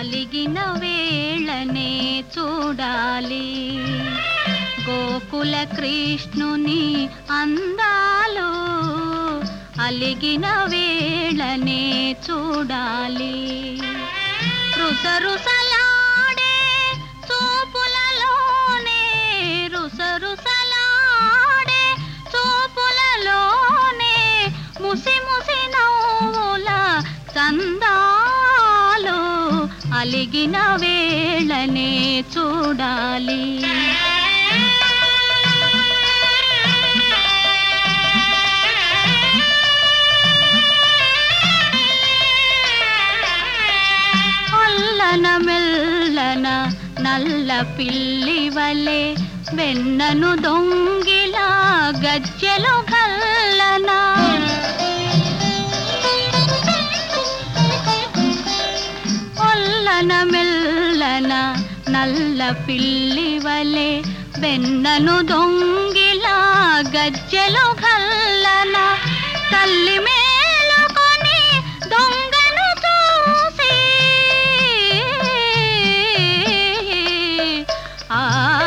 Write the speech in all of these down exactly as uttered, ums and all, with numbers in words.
అలిగిన వేళనే చూడాలి గోకుల కృష్ణుని అందాలు అలిగిన వేళనే చూడాలి రుసరుసలాడే చూపులలోనే రుసరుసలాడే చూపులలోనే ముసి ముసి నవ్వుల చందాలు అలిగిన వేళనే చూడాలి అల్లన మెల్లన నల్ల పిల్లి వలె వెన్నను దొంగిలా గజ్జెలు గల్లన అల్లన మెల్లన నల్ల పిల్లి వలె వెన్నను దొంగిలా గజ్జెలు గల్లన తల్లి మేలుకొని దొంగను చూసి ఆ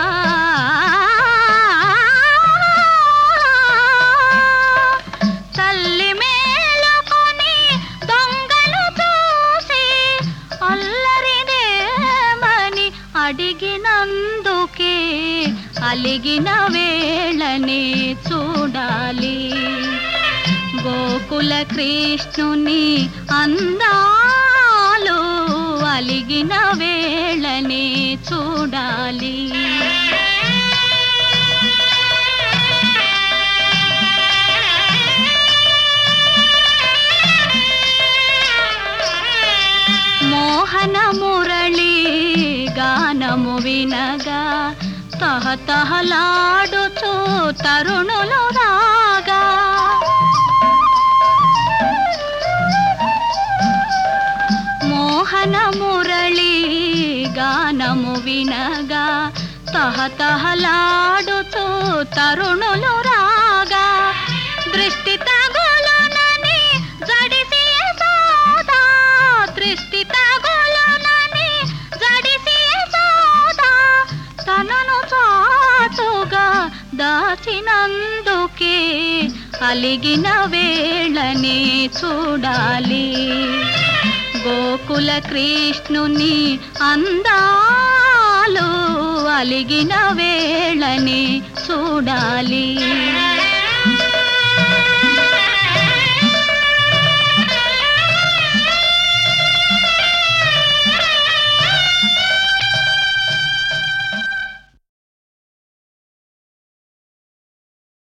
తల్లి మేలుకొని దొంగను చూసి అల్లరిదేమని అడిగినందుకే అలిగిన వేళనే చూడాలి గోకుల కృష్ణుని అందాలు అలిగిన వేళనే చూడాలి మోహన మురళి గానము వినగా తహతహలాడుచు తరుణులు రాగా మోహన మురళి గానము వినగా తహతహలాడుచు తరుణులు రాగా దృష్టి తగులునని జడిసి యశోదా దృష్టి తగులునని జడిసి యశోదా తనను చాటుగా దాచినందుకే అలిగిన వేళనే చూడాలి గోకుల కృష్ణుని అందాలు అలిగిన వేళనే చూడాలి।